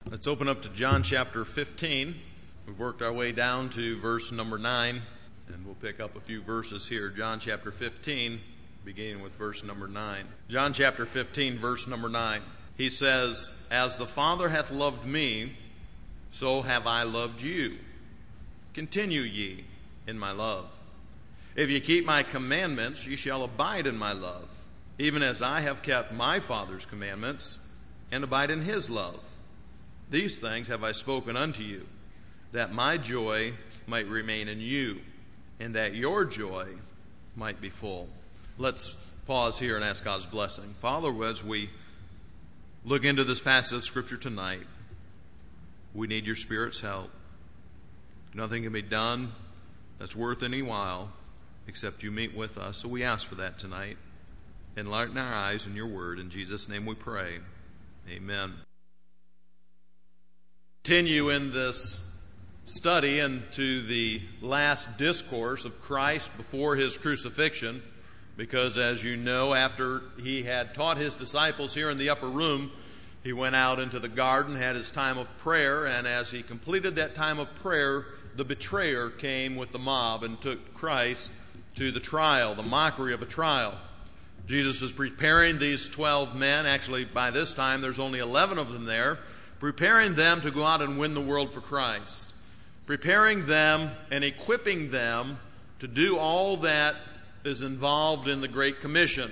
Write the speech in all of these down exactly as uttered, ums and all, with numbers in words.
Let's open up to John chapter fifteen. We've worked our way down to verse number nine, and we'll pick up a few verses here. John chapter fifteen, beginning with verse number nine. John chapter fifteen, verse number nine. He says, "As the Father hath loved me, so have I loved you. Continue ye in my love. If ye keep my commandments, ye shall abide in my love, even as I have kept my Father's commandments, and abide in his love. These things have I spoken unto you, that my joy might remain in you, and that your joy might be full." Let's pause here and ask God's blessing. Father, as we look into this passage of Scripture tonight, we need your Spirit's help. Nothing can be done that's worth any while except you meet with us. So we ask for that tonight. Enlighten our eyes in your word. In Jesus' name we pray. Amen. Continue in this study into the last discourse of Christ before his crucifixion, because as you know, after he had taught his disciples here in the upper room, he went out into the garden, had his time of prayer, and as he completed that time of prayer, the betrayer came with the mob and took Christ to the trial, the mockery of a trial. Jesus is preparing these twelve men. Actually, by this time, there's only eleven of them there, preparing them to go out and win the world for Christ, preparing them and equipping them to do all that is involved in the Great Commission.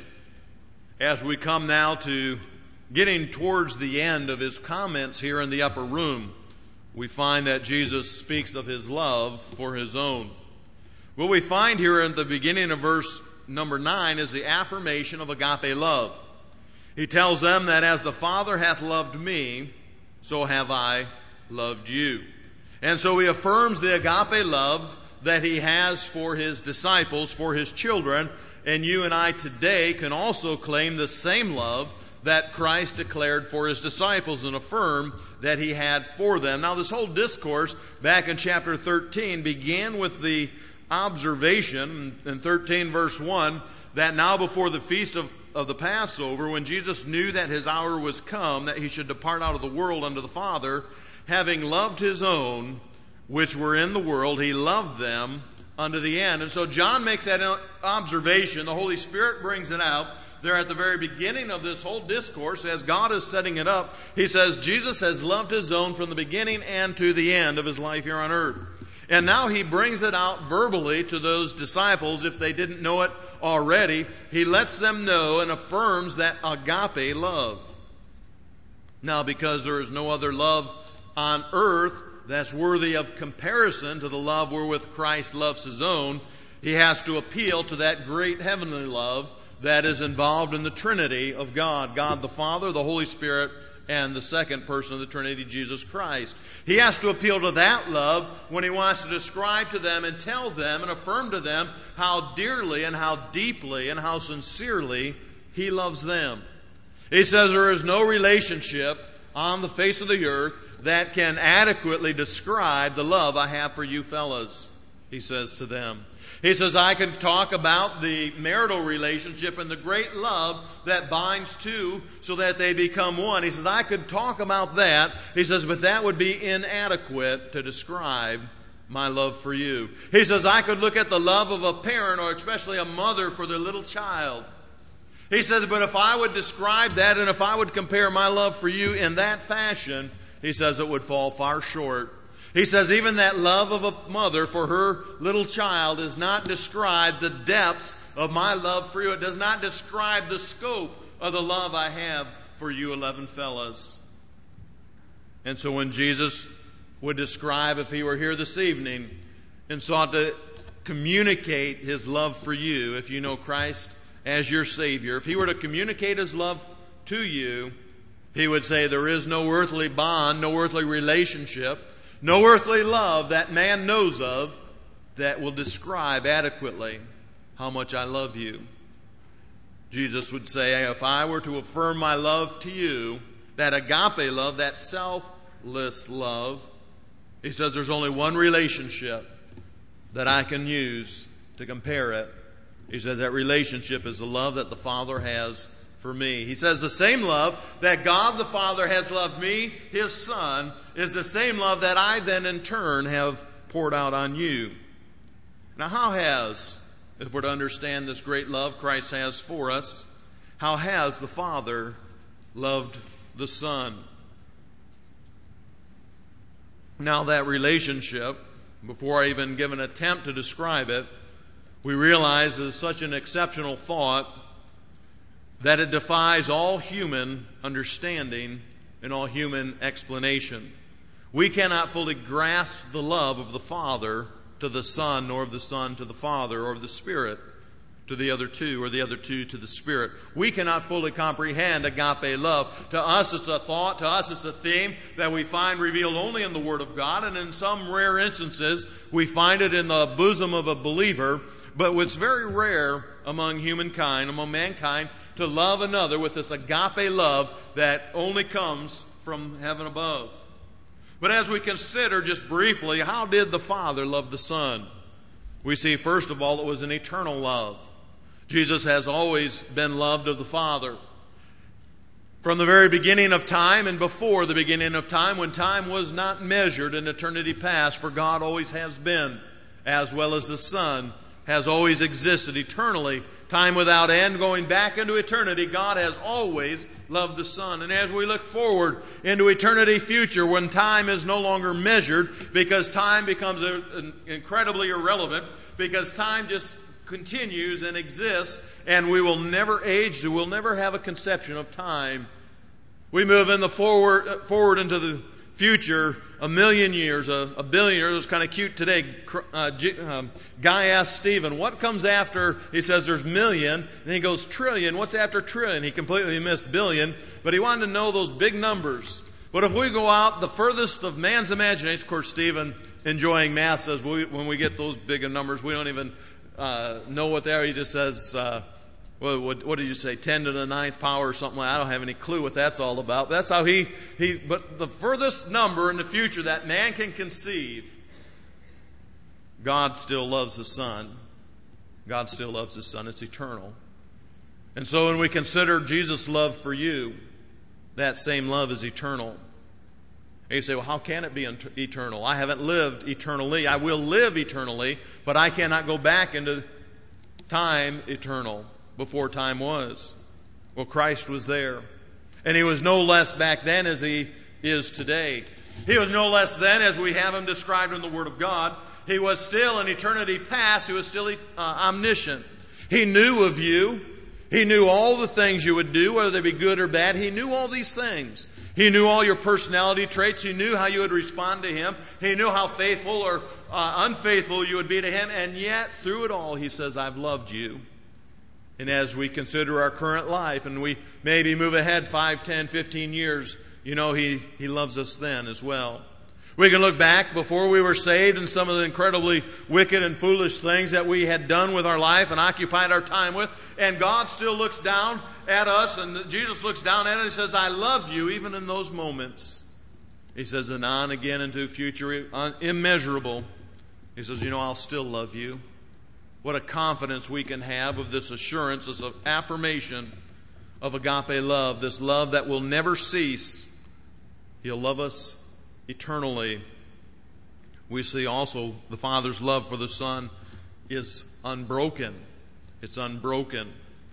As we come now to getting towards the end of his comments here in the upper room, we find that Jesus speaks of his love for his own. What we find here at the beginning of verse number nine is the affirmation of agape love. He tells them that as the Father hath loved me, so have I loved you. And so he affirms the agape love that he has for his disciples, for his children. And you and I today can also claim the same love that Christ declared for his disciples and affirm that he had for them. Now, this whole discourse back in chapter thirteen began with the observation in thirteen verse one that now before the feast of of the Passover, when Jesus knew that his hour was come, that he should depart out of the world unto the Father, having loved his own which were in the world, he loved them unto the end. And so John makes that observation. The Holy Spirit brings it out there at the very beginning of this whole discourse. As God is setting it up, he says Jesus has loved his own from the beginning and to the end of his life here on earth. And now he brings it out verbally to those disciples if they didn't know it already. He lets them know and affirms that agape love. Now, because there is no other love on earth that's worthy of comparison to the love wherewith Christ loves his own, he has to appeal to that great heavenly love that is involved in the Trinity of God, God the Father, the Holy Spirit, and the second person of the Trinity, Jesus Christ. He has to appeal to that love when he wants to describe to them and tell them and affirm to them how dearly and how deeply and how sincerely he loves them. He says there is no relationship on the face of the earth that can adequately describe the love I have for you fellas, he says to them. He says, I can talk about the marital relationship and the great love that binds two so that they become one. He says, I could talk about that. He says, but that would be inadequate to describe my love for you. He says, I could look at the love of a parent, or especially a mother, for their little child. He says, but if I would describe that and if I would compare my love for you in that fashion, he says it would fall far short. He says even that love of a mother for her little child does not describe the depths of my love for you. It does not describe the scope of the love I have for you eleven fellas. And so when Jesus would describe, if he were here this evening and sought to communicate his love for you, if you know Christ as your Savior, if he were to communicate his love to you, he would say there is no earthly bond, no earthly relationship, no earthly love that man knows of that will describe adequately how much I love you. Jesus would say, if I were to affirm my love to you, that agape love, that selfless love, he says there's only one relationship that I can use to compare it. He says that relationship is the love that the Father has for me. He says the same love that God the Father has loved me, His Son, is the same love that I then in turn have poured out on you. Now how has, if we're to understand this great love Christ has for us, how has the Father loved the Son? Now that relationship, before I even give an attempt to describe it, we realize is such an exceptional thought that it defies all human understanding and all human explanation. We cannot fully grasp the love of the Father to the Son, nor of the Son to the Father, or of the Spirit to the other two, or the other two to the Spirit. We cannot fully comprehend agape love. To us it's a thought, to us it's a theme that we find revealed only in the Word of God, and in some rare instances we find it in the bosom of a believer, but it's very rare among humankind, among mankind, to love another with this agape love that only comes from heaven above. But as we consider just briefly, how did the Father love the Son? We see, first of all, it was an eternal love. Jesus has always been loved of the Father. From the very beginning of time and before the beginning of time, when time was not measured in eternity past, for God always has been, as well as the Son has always existed eternally, time without end, going back into eternity, God has always loved the Son. And as we look forward into eternity future, when time is no longer measured, because time becomes a, an incredibly irrelevant, because time just continues and exists, and we will never age, we will never have a conception of time. We move in the forward, forward into the future, a million years, a, a billion years. It was kind of cute today. Uh, G, um, guy asked Stephen, what comes after? He says there's million, and he goes trillion. What's after trillion? He completely missed billion, but he wanted to know those big numbers. But if we go out the furthest of man's imagination, of course, Stephen, enjoying math, says we, when we get those big numbers, we don't even uh, know what they are. He just says, uh, What, what, what did you say? Ten to the ninth power or something like that. I don't have any clue what that's all about. That's how he, he, but the furthest number in the future that man can conceive, God still loves the Son. God still loves His Son. It's eternal. And so when we consider Jesus' love for you, that same love is eternal. And you say, well, how can it be eternal? I haven't lived eternally. I will live eternally, but I cannot go back into time eternal. Before time was. Well, Christ was there. And He was no less back then as He is today. He was no less then as we have Him described in the Word of God. He was still in eternity past. He was still uh, omniscient. He knew of you. He knew all the things you would do, whether they be good or bad. He knew all these things. He knew all your personality traits. He knew how you would respond to Him. He knew how faithful or uh, unfaithful you would be to Him. And yet, through it all, He says, I've loved you. And as we consider our current life, and we maybe move ahead five, ten, fifteen years, you know, He, he loves us then as well. We can look back before we were saved and some of the incredibly wicked and foolish things that we had done with our life and occupied our time with. And God still looks down at us, and Jesus looks down at us and says, I loved you even in those moments. He says, and on again into future, immeasurable. He says, you know, I'll still love you. What a confidence we can have of this assurance, this affirmation of agape love, this love that will never cease. He'll love us eternally. We see also the Father's love for the Son is unbroken. It's unbroken.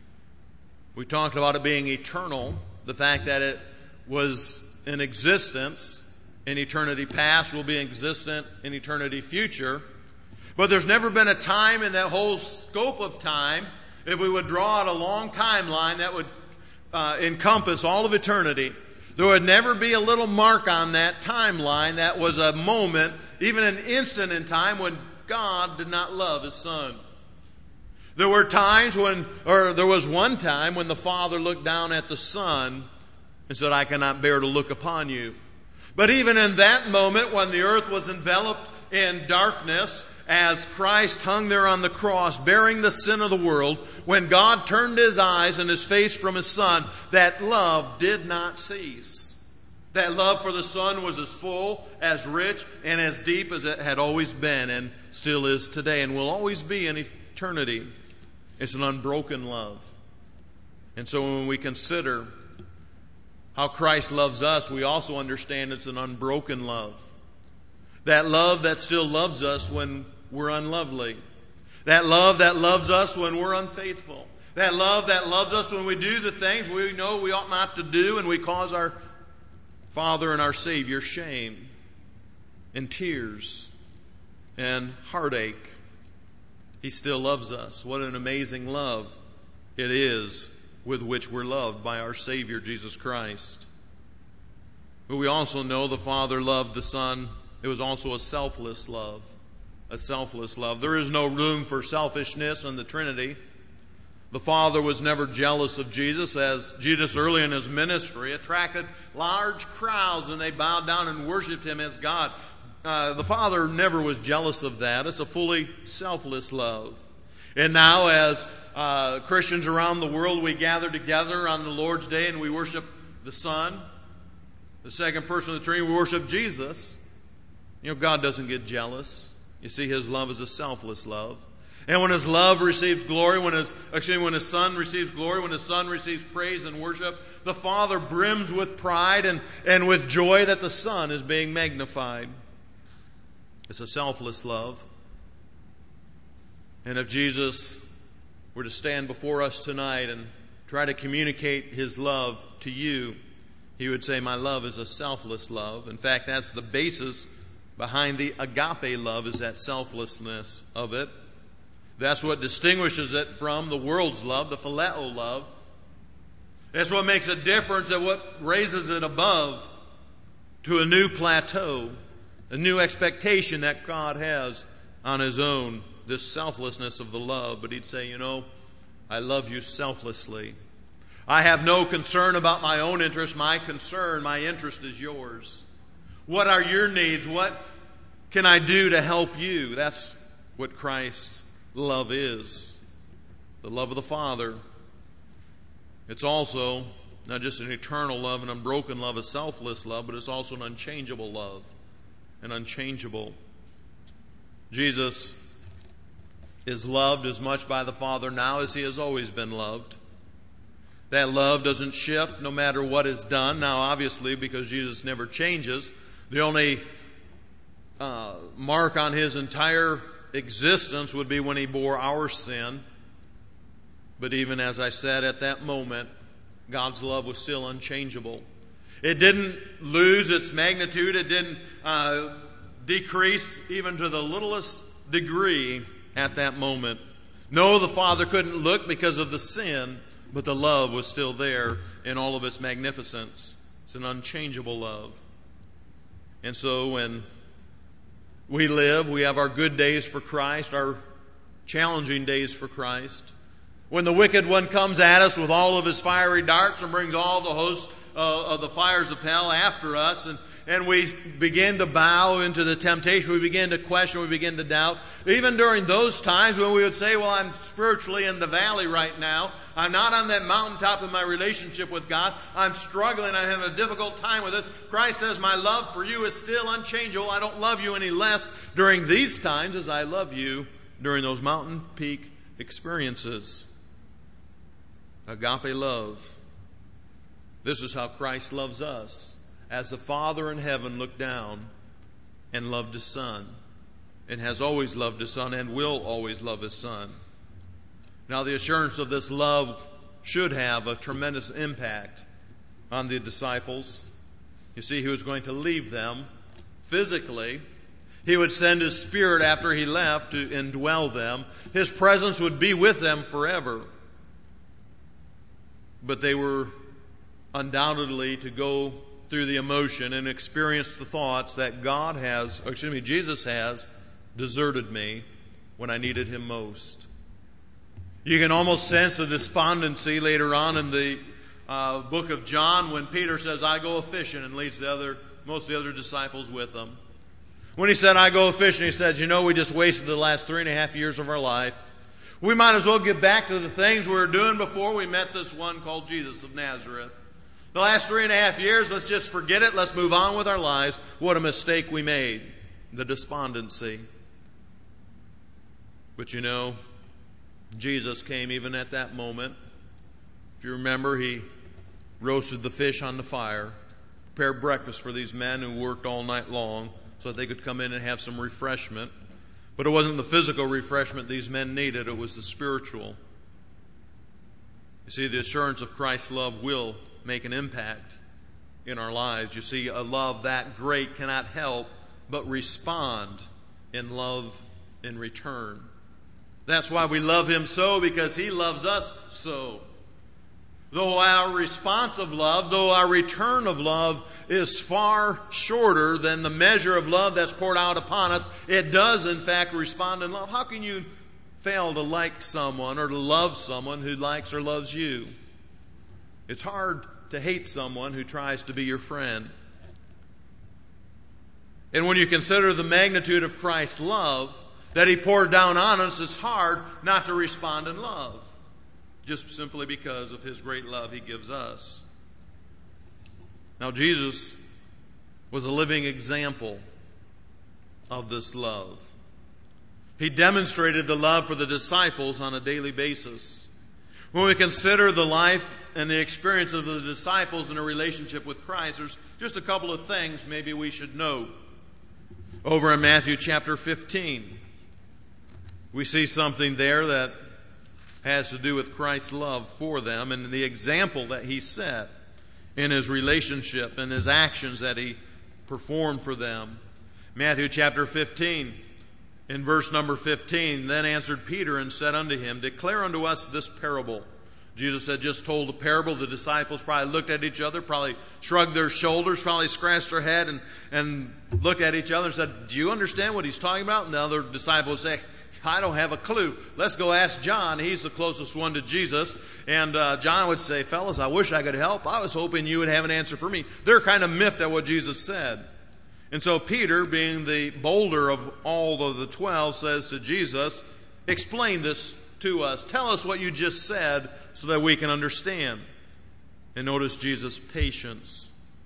We talked about it being eternal, the fact that it was in existence in eternity past, will be existent in eternity future. But there's never been a time in that whole scope of time, if we would draw out a long timeline that would uh, encompass all of eternity, there would never be a little mark on that timeline that was a moment, even an instant in time, when God did not love His Son. There were times when, or there was one time when the Father looked down at the Son and said, I cannot bear to look upon you. But even in that moment, when the earth was enveloped in darkness, as Christ hung there on the cross, bearing the sin of the world, when God turned His eyes and His face from His Son, that love did not cease. That love for the Son was as full, as rich, and as deep as it had always been, and still is today, and will always be in eternity. It's an unbroken love. And so when we consider how Christ loves us, we also understand it's an unbroken love. That love that still loves us when we're unlovely. That love that loves us when we're unfaithful. That love that loves us when we do the things we know we ought not to do and we cause our Father and our Savior shame and tears and heartache. He still loves us. What an amazing love it is with which we're loved by our Savior, Jesus Christ. But we also know the Father loved the Son. It was also a selfless love. A selfless love. There is no room for selfishness in the Trinity. The Father was never jealous of Jesus, as Jesus early in his ministry attracted large crowds and they bowed down and worshiped him as God. Uh, the Father never was jealous of that. It's a fully selfless love. And now as uh, Christians around the world, we gather together on the Lord's Day and we worship the Son, the second person of the Trinity, we worship Jesus. You know, God doesn't get jealous. You see, his love is a selfless love. And when his love receives glory, when his actually when his Son receives glory, when his Son receives praise and worship, the Father brims with pride and, and with joy that the Son is being magnified. It's a selfless love. And if Jesus were to stand before us tonight and try to communicate his love to you, he would say, my love is a selfless love. In fact, that's the basis behind the agape love, is that selflessness of it. That's what distinguishes it from the world's love, the phileo love. That's what makes a difference and what raises it above to a new plateau, a new expectation that God has on his own, this selflessness of the love. But he'd say, you know, I love you selflessly. I have no concern about my own interest. My concern, my interest is yours. What are your needs? What can I do to help you? That's what Christ's love is. The love of the Father. It's also not just an eternal love, an unbroken love, a selfless love, but it's also an unchangeable love. An unchangeable. Jesus is loved as much by the Father now as he has always been loved. That love doesn't shift no matter what is done. Now, obviously, because Jesus never changes, the only uh, mark on his entire existence would be when he bore our sin. But even as I said, at that moment, God's love was still unchangeable. It didn't lose its magnitude. It didn't uh, decrease even to the littlest degree at that moment. No, the Father couldn't look because of the sin, but the love was still there in all of its magnificence. It's an unchangeable love. And so when we live, we have our good days for Christ, our challenging days for Christ. When the wicked one comes at us with all of his fiery darts and brings all the hosts uh, of the fires of hell after us, and, and we begin to bow into the temptation, we begin to question, we begin to doubt. Even during those times when we would say, well, I'm spiritually in the valley right now. I'm not on that mountaintop in my relationship with God. I'm struggling. I'm having a difficult time with it. Christ says, my love for you is still unchangeable. I don't love you any less during these times as I love you during those mountain peak experiences. Agape love. This is how Christ loves us. As the Father in heaven looked down and loved his Son, and has always loved his Son and will always love his Son. Now, the assurance of this love should have a tremendous impact on the disciples. You see, he was going to leave them physically. He would send his Spirit after he left to indwell them. His presence would be with them forever. But they were undoubtedly to go through the emotion and experience the thoughts that God has, or excuse me, Jesus has deserted me when I needed him most. You can almost sense the despondency later on in the uh, book of John when Peter says, I go a-fishing, and leads the other, most of the other disciples with him. When he said, I go a-fishing, he said, you know, we just wasted the last three and a half years of our life. We might as well get back to the things we were doing before we met this one called Jesus of Nazareth. The last three and a half years, let's just forget it. Let's move on with our lives. What a mistake we made. The despondency. But you know, Jesus came even at that moment If you remember, he roasted the fish on the fire, prepared breakfast for these men who worked all night long so that they could come in and have some refreshment. But it wasn't the physical refreshment these men needed, it was the spiritual. You see, the assurance of Christ's love will make an impact in our lives. You see, a love that great cannot help but respond in love in return. That's why we love Him so, because He loves us so. Though our response of love, though our return of love is far shorter than the measure of love that's poured out upon us, it does in fact respond in love. How can you fail to like someone or to love someone who likes or loves you? It's hard to hate someone who tries to be your friend. And when you consider the magnitude of Christ's love that He poured down on us, it's hard not to respond in love, just simply because of His great love He gives us. Now, Jesus was a living example of this love. He demonstrated the love for the disciples on a daily basis. When we consider the life and the experience of the disciples in a relationship with Christ, there's just a couple of things maybe we should know. Over in Matthew chapter fifteen, we see something there that has to do with Christ's love for them and the example that He set in His relationship and His actions that He performed for them. Matthew chapter fifteen, in verse number fifteen, then answered Peter and said unto him, declare unto us this parable. Jesus had just told the parable. The disciples probably looked at each other, probably shrugged their shoulders, probably scratched their head and, and looked at each other and said, do you understand what He's talking about? And the other disciple would say, I don't have a clue. Let's go ask John. He's the closest one to Jesus. And uh, John would say, fellas, I wish I could help. I was hoping you would have an answer for me. They're kind of miffed at what Jesus said. And so Peter, being the bolder of all of the twelve, says to Jesus, explain this to us. Tell us what you just said so that we can understand. And notice Jesus' patience.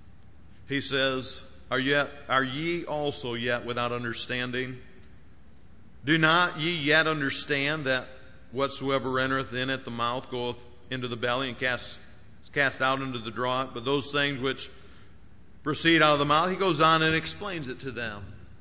He says, Are yet are ye also yet without understanding? Do not ye yet understand that whatsoever entereth in at the mouth goeth into the belly and cast, cast out into the draught? But those things which proceed out of the mouth, He goes on and explains it to them.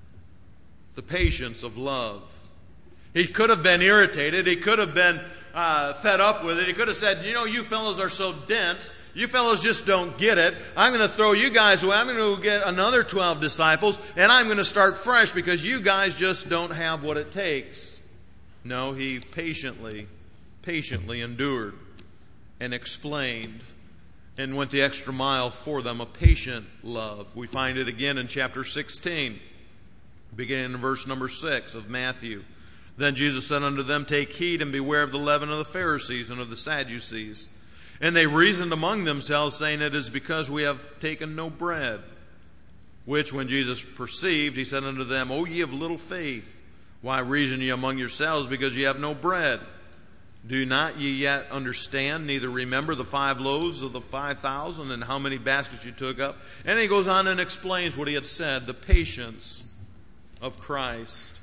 The patience of love. He could have been irritated. He could have been uh, fed up with it. He could have said, you know, you fellows are so dense. You fellows just don't get it. I'm going to throw you guys away. I'm going to get another twelve disciples, and I'm going to start fresh because you guys just don't have what it takes. No, He patiently, patiently endured and explained and went the extra mile for them, a patient love. We find it again in chapter sixteen, beginning in verse number six of Matthew. Then Jesus said unto them, take heed and beware of the leaven of the Pharisees and of the Sadducees. And they reasoned among themselves, saying, it is because we have taken no bread. Which when Jesus perceived, He said unto them, O ye of little faith, why reason ye among yourselves, because ye have no bread? Do not ye yet understand, neither remember the five loaves of the five thousand, and how many baskets you took up? And He goes on and explains what He had said, the patience of Christ.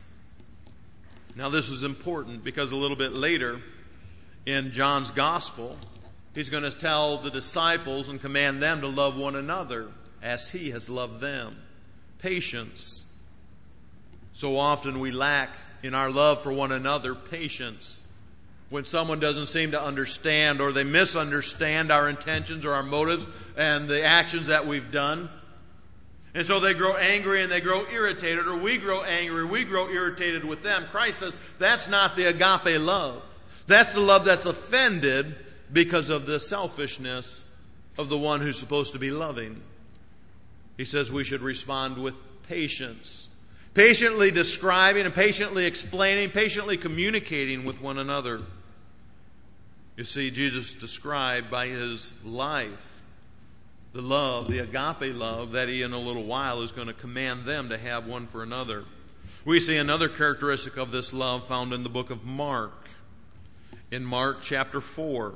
Now this is important because a little bit later in John's Gospel, He's going to tell the disciples and command them to love one another as He has loved them. Patience. So often we lack in our love for one another patience. When someone doesn't seem to understand or they misunderstand our intentions or our motives and the actions that we've done. And so they grow angry and they grow irritated, or we grow angry, we grow irritated with them. Christ says that's not the agape love. That's the love that's offended because of the selfishness of the one who's supposed to be loving. He says we should respond with patience. Patiently describing and patiently explaining, patiently communicating with one another. You see, Jesus described by His life the love, the agape love that He in a little while is going to command them to have one for another. We see another characteristic of this love found in the book of Mark. In Mark chapter four,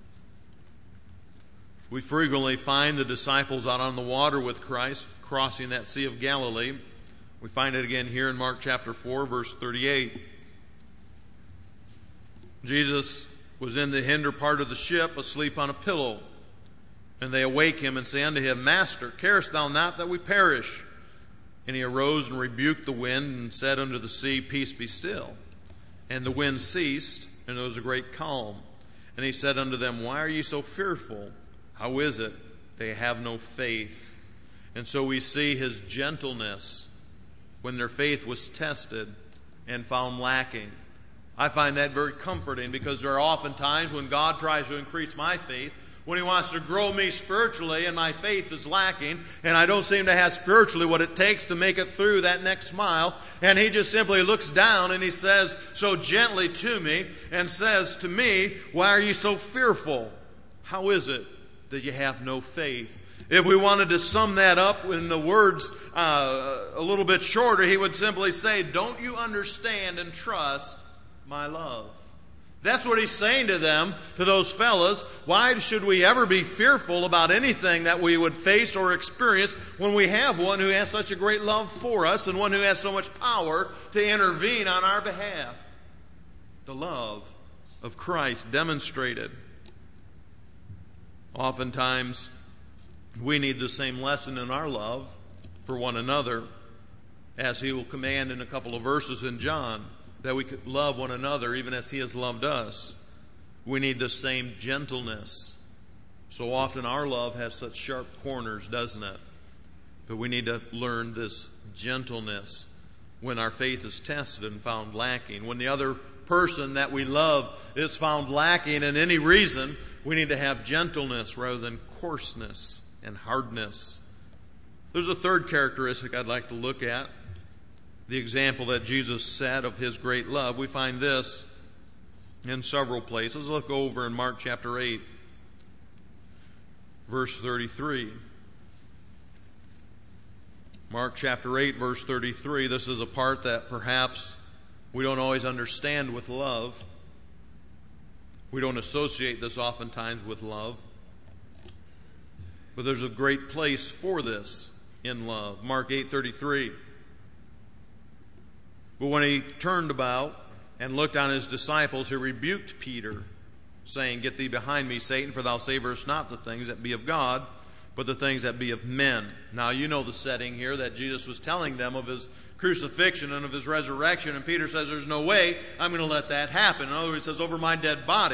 we frequently find the disciples out on the water with Christ, crossing that Sea of Galilee. We find it again here in Mark chapter four, verse thirty-eight. Jesus was in the hinder part of the ship, asleep on a pillow. And they awake him and say unto him, Master, carest thou not that we perish? And he arose and rebuked the wind and said unto the sea, Peace, be still. And the wind ceased, and there was a great calm. And he said unto them, Why are ye so fearful? How is it they have no faith? And so we see his gentleness when their faith was tested and found lacking. I find that very comforting, because there are often times when God tries to increase my faith, when he wants to grow me spiritually and my faith is lacking, and I don't seem to have spiritually what it takes to make it through that next mile, and he just simply looks down and he says so gently to me and says to me, Why are you so fearful? How is it that you have no faith? If we wanted to sum that up in the words uh, a little bit shorter, he would simply say, Don't you understand and trust my love? That's what he's saying to them, to those fellas. Why should we ever be fearful about anything that we would face or experience when we have one who has such a great love for us and one who has so much power to intervene on our behalf? The love of Christ demonstrated. Oftentimes, we need the same lesson in our love for one another, as he will command in a couple of verses in John, that we could love one another even as he has loved us. We need the same gentleness. So often our love has such sharp corners, doesn't it? But we need to learn this gentleness when our faith is tested and found lacking. When the other person that we love is found lacking in any reason, we need to have gentleness rather than coarseness and hardness. There's a third characteristic I'd like to look at. The example that Jesus set of his great love. We find this in several places. Let's go over in Mark chapter eight, verse thirty-three. Mark chapter eight, verse thirty-three. This is a part that perhaps we don't always understand with love. We don't associate this oftentimes with love. But there's a great place for this in love. Mark eight thirty-three. But when he turned about and looked on his disciples, he rebuked Peter, saying, Get thee behind me, Satan, for thou savorest not the things that be of God, but the things that be of men. Now you know the setting here, that Jesus was telling them of his crucifixion and of his resurrection, and Peter says, There's no way I'm going to let that happen. In other words, he says, Over my dead body.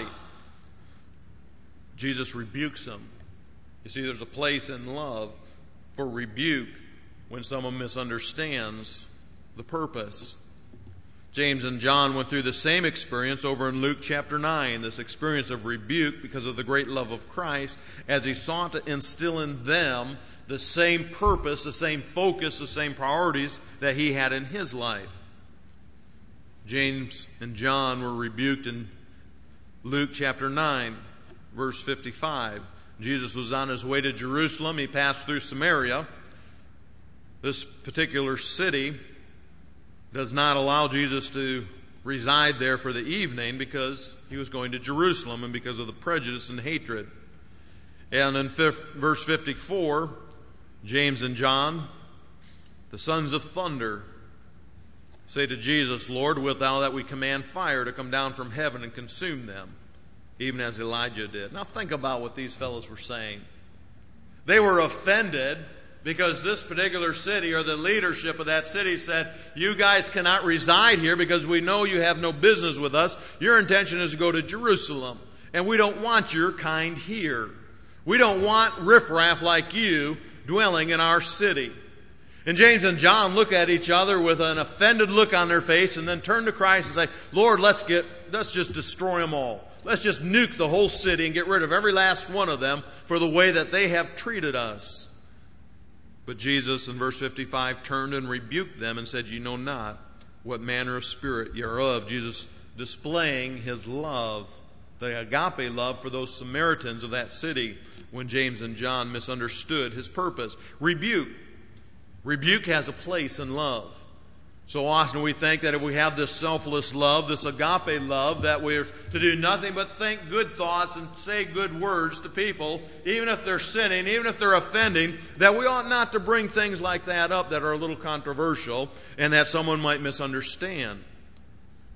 Jesus rebukes him. You see, there's a place in love for rebuke when someone misunderstands the purpose. James and John went through the same experience over in Luke chapter nine, this experience of rebuke because of the great love of Christ, as he sought to instill in them the same purpose, the same focus, the same priorities that he had in his life. James and John were rebuked in Luke chapter nine, verse fifty-five. Jesus was on his way to Jerusalem. He passed through Samaria. This particular city does not allow Jesus to reside there for the evening because he was going to Jerusalem and because of the prejudice and hatred. And in fifth, verse fifty-four, James and John, the sons of thunder, say to Jesus, Lord, wilt thou that we command fire to come down from heaven and consume them, even as Elijah did? Now think about what these fellows were saying. They were offended because this particular city, or the leadership of that city, said, You guys cannot reside here because we know you have no business with us. Your intention is to go to Jerusalem, and we don't want your kind here. We don't want riffraff like you dwelling in our city. And James and John look at each other with an offended look on their face and then turn to Christ and say, Lord, let's get, let's just destroy them all. Let's just nuke the whole city and get rid of every last one of them for the way that they have treated us. But Jesus, in verse fifty-five, turned and rebuked them and said, You know not what manner of spirit ye are of. Jesus displaying his love, the agape love for those Samaritans of that city when James and John misunderstood his purpose. Rebuke. Rebuke has a place in love. So often we think that if we have this selfless love, this agape love, that we're to do nothing but think good thoughts and say good words to people, even if they're sinning, even if they're offending, that we ought not to bring things like that up that are a little controversial and that someone might misunderstand.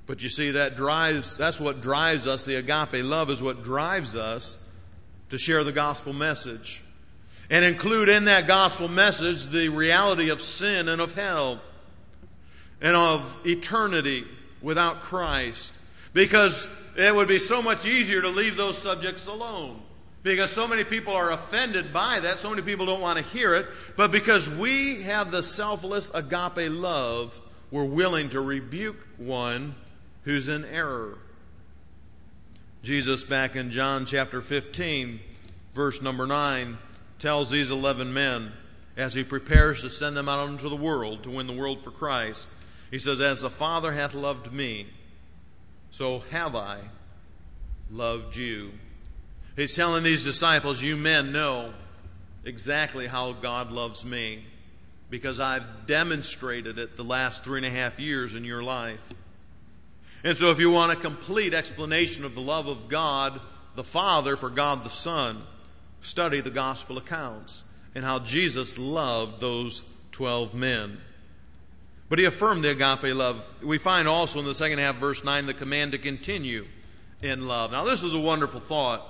But you see, that drives, that's what drives us. The agape love is what drives us to share the gospel message and include in that gospel message the reality of sin and of hell and of eternity without Christ. Because it would be so much easier to leave those subjects alone. Because so many people are offended by that. So many people don't want to hear it. But because we have the selfless agape love, we're willing to rebuke one who's in error. Jesus, back in John chapter fifteen, verse number nine, tells these eleven men, as he prepares to send them out into the world to win the world for Christ, he says, "As the Father hath loved me, so have I loved you." He's telling these disciples, you men know exactly how God loves me because I've demonstrated it the last three and a half years in your life. And so if you want a complete explanation of the love of God the Father for God the Son, study the gospel accounts and how Jesus loved those twelve men. But he affirmed the agape love. We find also in the second half, verse nine, the command to continue in love. Now this is a wonderful thought.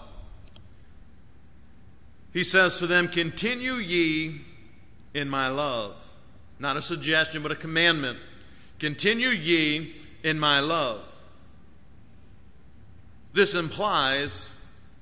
He says to them, "Continue ye in my love." Not a suggestion, but a commandment. "Continue ye in my love." This implies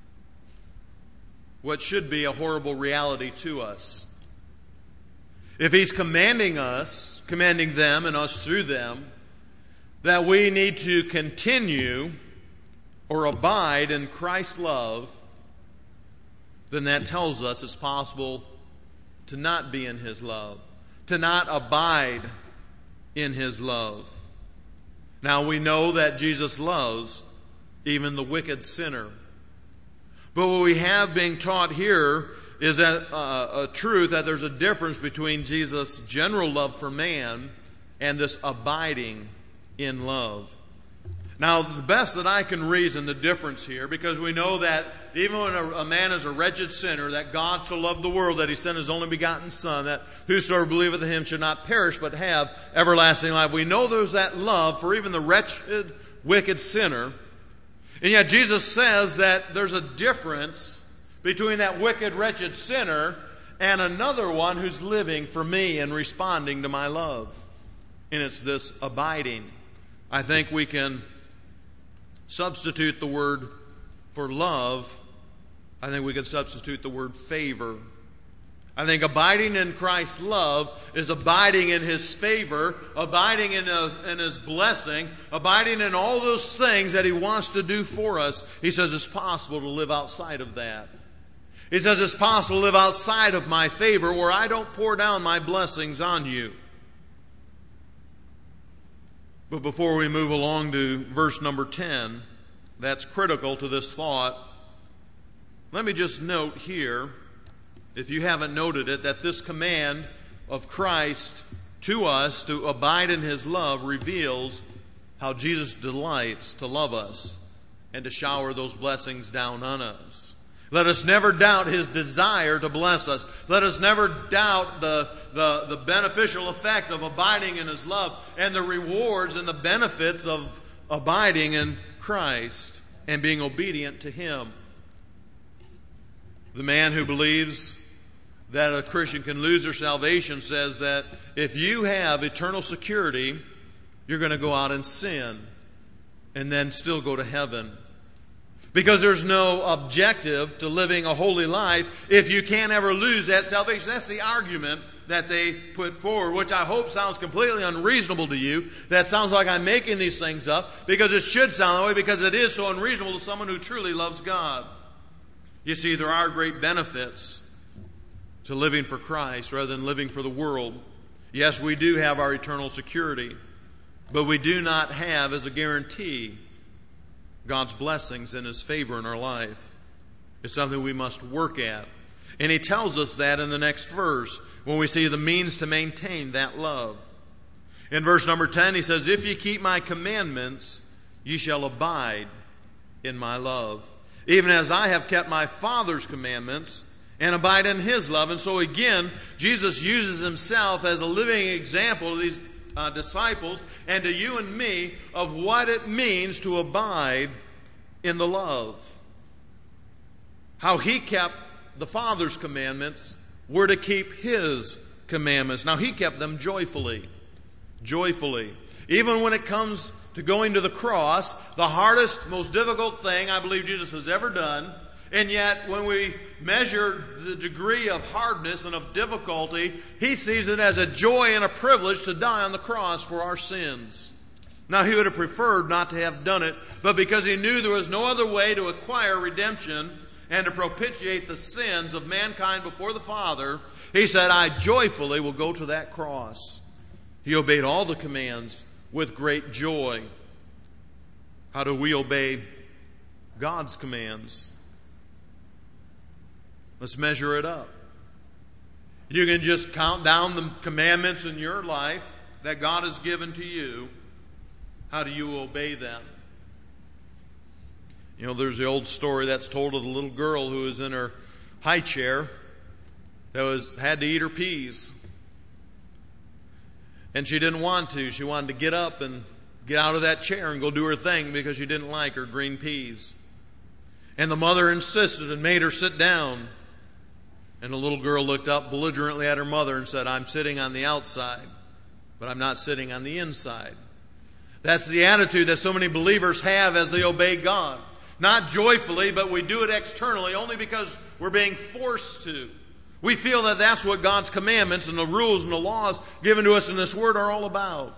what should be a horrible reality to us. If he's commanding us, commanding them and us through them, that we need to continue or abide in Christ's love, then that tells us it's possible to not be in his love, to not abide in his love. Now we know that Jesus loves even the wicked sinner. But what we have being taught here is that, uh, a truth that there's a difference between Jesus' general love for man and this abiding in love. Now, the best that I can reason the difference here, because we know that even when a, a man is a wretched sinner, that God so loved the world that he sent his only begotten Son, that whosoever believeth in him should not perish but have everlasting life. We know there's that love for even the wretched, wicked sinner. And yet Jesus says that there's a difference between that wicked, wretched sinner and another one who's living for me and responding to my love. And it's this abiding. I think we can substitute the word for love. I think we could substitute the word favor. I think abiding in Christ's love is abiding in his favor, abiding in his, in his blessing, abiding in all those things that he wants to do for us. He says it's possible to live outside of that. He says it's possible to live outside of my favor where I don't pour down my blessings on you. But before we move along to verse number ten, that's critical to this thought. Let me just note here, if you haven't noted it, that this command of Christ to us to abide in his love reveals how Jesus delights to love us and to shower those blessings down on us. Let us never doubt his desire to bless us. Let us never doubt the, the, the beneficial effect of abiding in his love and the rewards and the benefits of abiding in Christ and being obedient to him. The man who believes that a Christian can lose their salvation says that if you have eternal security, you're going to go out and sin and then still go to heaven. Because there's no objective to living a holy life if you can't ever lose that salvation. That's the argument that they put forward, which I hope sounds completely unreasonable to you. That sounds like I'm making these things up, because it should sound that way, because it is so unreasonable to someone who truly loves God. You see, there are great benefits to living for Christ rather than living for the world. Yes, we do have our eternal security, but we do not have as a guarantee God's blessings and his favor in our life. It's something we must work at. And he tells us that in the next verse when we see the means to maintain that love. In verse number ten, he says, "If ye keep my commandments, ye shall abide in my love, even as I have kept my Father's commandments and abide in his love." And so again, Jesus uses himself as a living example of these uh, disciples and to you and me of what it means to abide in the love. How He kept the Father's commandments, we're to keep His commandments. Now, He kept them joyfully. Joyfully. Even when it comes to going to the cross, the hardest, most difficult thing I believe Jesus has ever done. And yet, when we measure the degree of hardness and of difficulty, He sees it as a joy and a privilege to die on the cross for our sins. Now, He would have preferred not to have done it, but because He knew there was no other way to acquire redemption and to propitiate the sins of mankind before the Father, He said, I joyfully will go to that cross. He obeyed all the commands with great joy. How do we obey God's commands? Let's measure it up. You can just count down the commandments in your life that God has given to you. How do you obey them? You know, there's the old story that's told of the little girl who was in her high chair that was had to eat her peas. And she didn't want to. She wanted to get up and get out of that chair and go do her thing because she didn't like her green peas. And the mother insisted and made her sit down. And the little girl looked up belligerently at her mother and said, I'm sitting on the outside, but I'm not sitting on the inside. That's the attitude that so many believers have as they obey God. Not joyfully, but we do it externally only because we're being forced to. We feel that that's what God's commandments and the rules and the laws given to us in this Word are all about.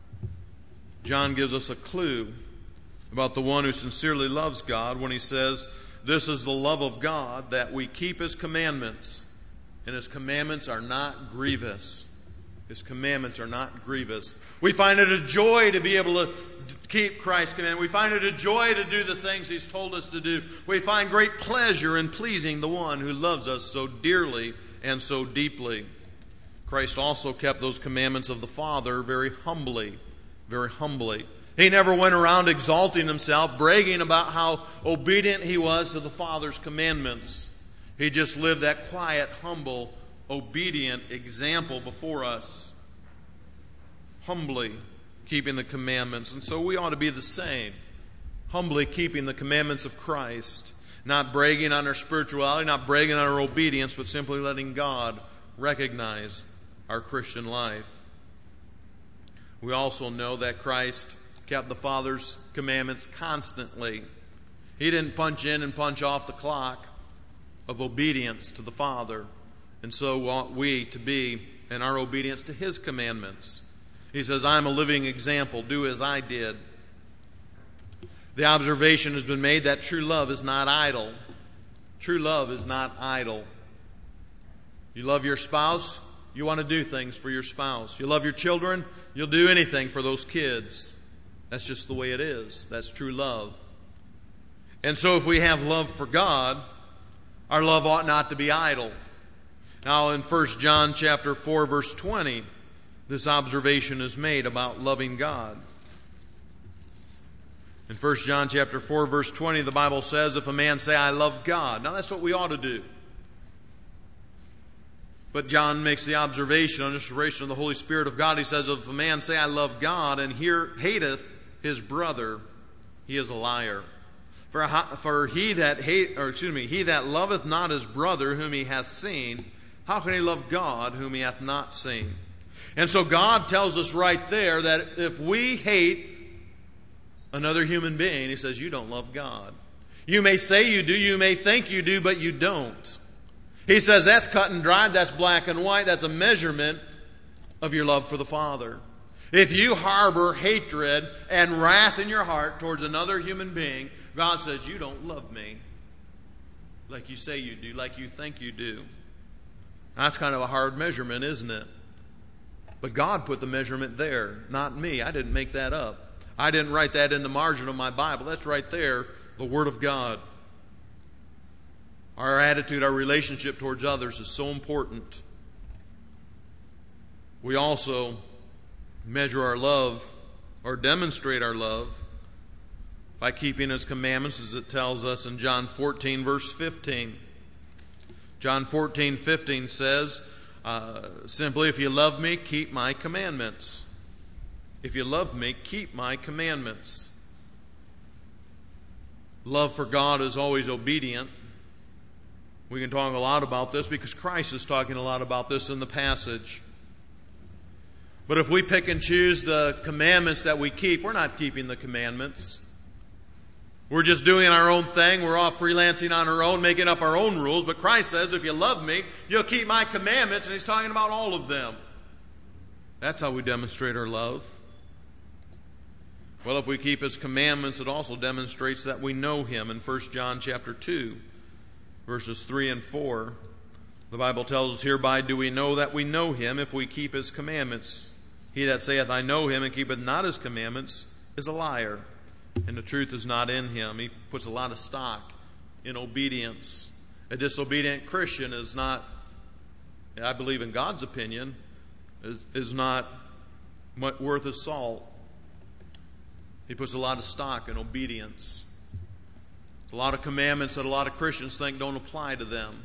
John gives us a clue about the one who sincerely loves God when he says, this is the love of God, that we keep His commandments, and His commandments are not grievous. His commandments are not grievous. We find it a joy to be able to keep Christ's command. We find it a joy to do the things He's told us to do. We find great pleasure in pleasing the one who loves us so dearly and so deeply. Christ also kept those commandments of the Father very humbly, very humbly. He never went around exalting Himself, bragging about how obedient He was to the Father's commandments. He just lived that quiet, humble, obedient example before us. Humbly keeping the commandments. And so we ought to be the same. Humbly keeping the commandments of Christ. Not bragging on our spirituality, not bragging on our obedience, but simply letting God recognize our Christian life. We also know that Christ kept the Father's commandments constantly. He didn't punch in and punch off the clock of obedience to the Father. And so ought we to be in our obedience to His commandments. He says, I'm a living example. Do as I did. The observation has been made that true love is not idle. True love is not idle. You love your spouse, you want to do things for your spouse. You love your children, you'll do anything for those kids. That's just the way it is. That's true love. And so if we have love for God, our love ought not to be idle. Now in First John chapter four, verse twenty, this observation is made about loving God. In First John chapter four, verse twenty, the Bible says, if a man say, I love God. Now that's what we ought to do. But John makes the observation on inspiration of the Holy Spirit of God. He says, if a man say, I love God, and here hateth his brother, he is a liar. For, for he that hate, or excuse me, he that loveth not his brother whom he hath seen, how can he love God whom he hath not seen? And so God tells us right there that if we hate another human being, He says, you don't love God. You may say you do, you may think you do, but you don't. He says that's cut and dried, that's black and white, that's a measurement of your love for the Father. If you harbor hatred and wrath in your heart towards another human being, God says, you don't love me like you say you do, like you think you do. That's kind of a hard measurement, isn't it? But God put the measurement there, not me. I didn't make that up. I didn't write that in the margin of my Bible. That's right there, the Word of God. Our attitude, our relationship towards others is so important. We also measure our love or demonstrate our love by keeping His commandments, as it tells us in John fourteen, verse fifteen. John fourteen, fifteen says, uh, simply, if you love me, keep my commandments. If you love me, keep my commandments. Love for God is always obedient. We can talk a lot about this because Christ is talking a lot about this in the passage. But if we pick and choose the commandments that we keep, we're not keeping the commandments. We're just doing our own thing. We're off freelancing on our own, making up our own rules. But Christ says, if you love me, you'll keep my commandments. And He's talking about all of them. That's how we demonstrate our love. Well, if we keep His commandments, it also demonstrates that we know Him. In First John chapter two, verses three and four, the Bible tells us, hereby do we know that we know Him, if we keep His commandments. He that saith, I know Him, and keepeth not His commandments, is a liar, and the truth is not in him. He puts a lot of stock in obedience. A disobedient Christian is not, I believe in God's opinion, is, is not worth his salt. He puts a lot of stock in obedience. There's a lot of commandments that a lot of Christians think don't apply to them.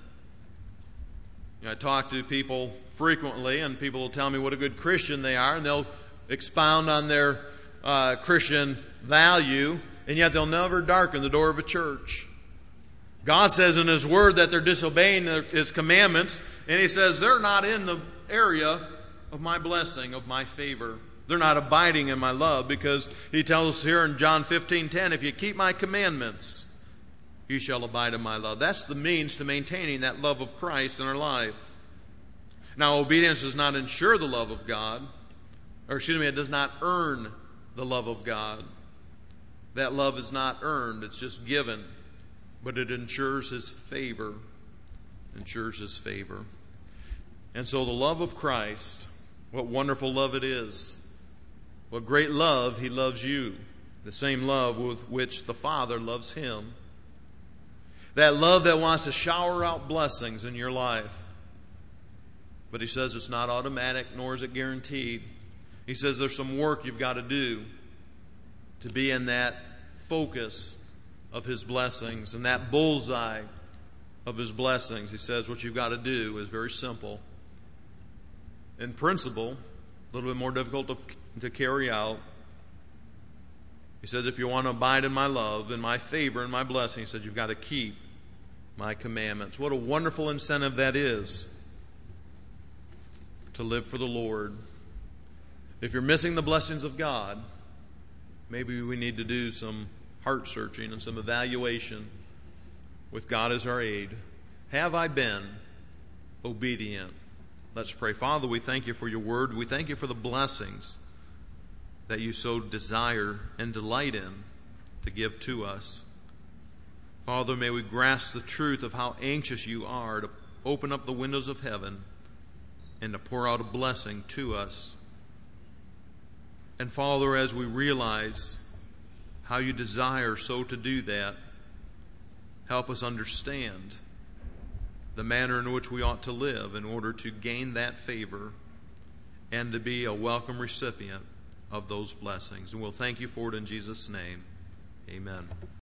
You know, I talk to people frequently, and people will tell me what a good Christian they are, and they'll expound on their uh, Christian value, and yet they'll never darken the door of a church. God says in His Word that they're disobeying His commandments, and He says they're not in the area of my blessing, of my favor. They're not abiding in my love, because He tells us here in John fifteen ten, if you keep my commandments, you shall abide in my love. That's the means to maintaining that love of Christ in our life. Now, obedience does not ensure the love of God, or excuse me, it does not earn the love of God. That love is not earned, it's just given. But it ensures His favor. Ensures His favor. And so the love of Christ, what wonderful love it is. What great love He loves you. The same love with which the Father loves Him. That love that wants to shower out blessings in your life. But He says it's not automatic, nor is it guaranteed. He says there's some work you've got to do to be in that focus of His blessings and that bullseye of His blessings. He says what you've got to do is very simple. In principle, a little bit more difficult to, to carry out. He says if you want to abide in my love, in my favor, in my blessing, He says you've got to keep my commandments. What a wonderful incentive that is to live for the Lord. If you're missing the blessings of God, maybe we need to do some heart searching and some evaluation with God as our aid. Have I been obedient? Let's pray. Father, we thank You for Your word. We thank You for the blessings that You so desire and delight in to give to us. Father, may we grasp the truth of how anxious You are to open up the windows of heaven and to pour out a blessing to us. And Father, as we realize how You desire so to do that, help us understand the manner in which we ought to live in order to gain that favor and to be a welcome recipient of those blessings. And we'll thank You for it in Jesus' name. Amen.